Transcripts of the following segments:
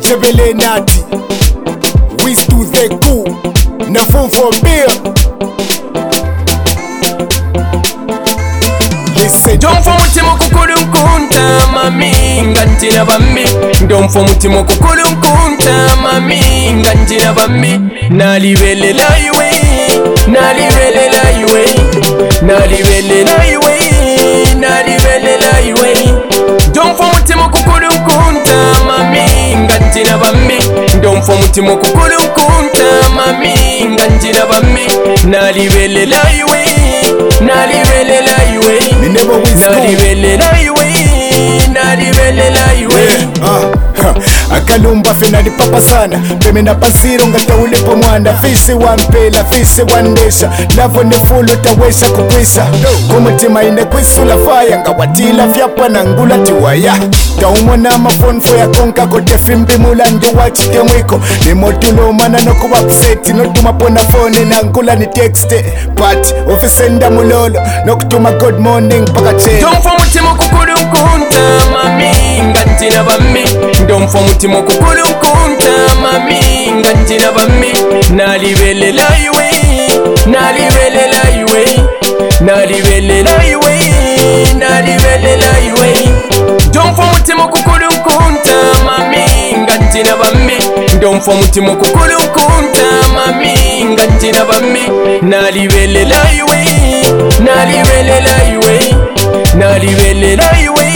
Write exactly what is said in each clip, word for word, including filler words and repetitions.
Chevele nati Wiz to the cool Na phone for beer. Listen Don't for mutima kukulu kunta mami Nganjina bambi Don't for mutima kukulu kunta mami Nganjina bambi Nalibele la iwe Nalibele la iwe Nalibele la iwe Nalibele la iwe Don't for mutima kukulu kunta mami Nganjina bambi Don't for mutima kukulu kunta mami Nganjina bambi Nalibele la iwe Nalibele la iwe Nalibele la iwe Nalibele la iwe Akalumba fena ni papa sana Peme na pasiro ngata ulipo mwanda Fisi wampela, fisi wandesha Lavo ni fulu tawesha kukwisa Kumutima ine kwisula faya Nga watila fyapa na ngula tiwaya Taumona mafonfo ya konka kote fimbi mula njo wachike mwiko Ni motulo mana no kuwa upseti No tumapona phone na ngula ni texte But ofisenda mulolo No kutuma good morning paka che Domfo mutima kukulu kunta mami Nganjina bambi Domfo mutima kukulu kunta mami Nganjina bambi Nalibele la iwe Nalibele la iwe Nalibele la iwe Nalibele la iwe Domfo mutima kukulu kunta mami Nganjina bambi Domfo mutima kukulu kunta mami Nganjina bambi Nalibele la iwe Nalibele la iwe Nalibele la iwe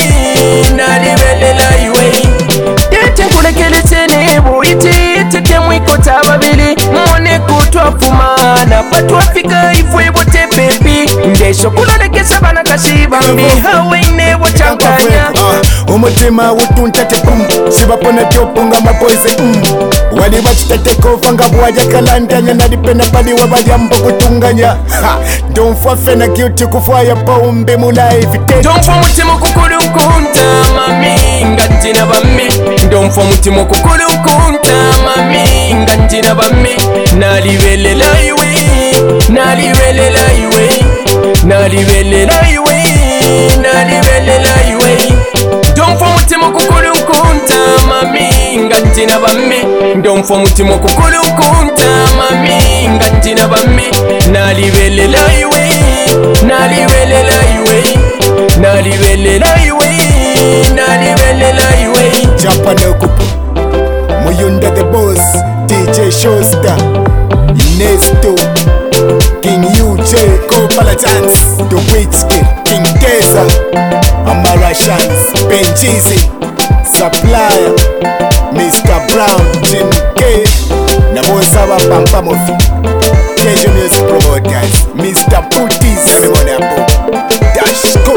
Nalibele la iwe Yete kulekele tenebo iti iti temwiko tababili Mwone kutwa fumana Patu afika ifwe bote pepi Ngesho kulolekesa bana kashiba Mihawe inebo chankanya Umutima utuntate pum Sibapona tiopunga mapoize um Wali wachitate kofanga buwaja kalandanya Nadipena pali wabajambo kutunganya Don't for fena guilty kufaya pa umbi mula evite Don't for mutima kukulu kunta mami Nganjina bambi Don't for mutima kukulu kunta mami Nganjina bambi Nalibele la iwe Nalibele la iwe Nalibele la iwe Nalibele la iwe Don't for mutima kukulu kunta mami Nganjina bambi Don't for mutima kukulu kunta mami Nganjina bambi Nalibele la iwe Nalibele la iwe Nalibele la iwe Nalibele la iwe Japa na kupu Muyunda the boss D J Showstar Nesto King U J Kopala Chance The Witchkid King Teza Amarashans Benjizi Supplier Mister Brown Jim K Namosaba Pampa Mofi Kejo Music Promoters Mister Booties Memonapo Dash Go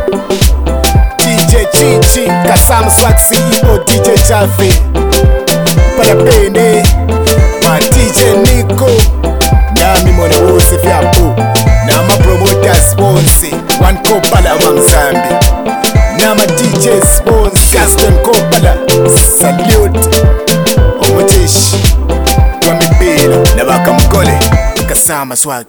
D J Chichi Kasam Swag C E O D J Chafe Parapene Ma D J Nico Nami mwana wose fyapo Nama Promoters Bonse One Kopala Mamzambi Nama D J Spons Gaston Kopala Salute Omoteshi Wamibila Nabaka Mkole Kasama Swag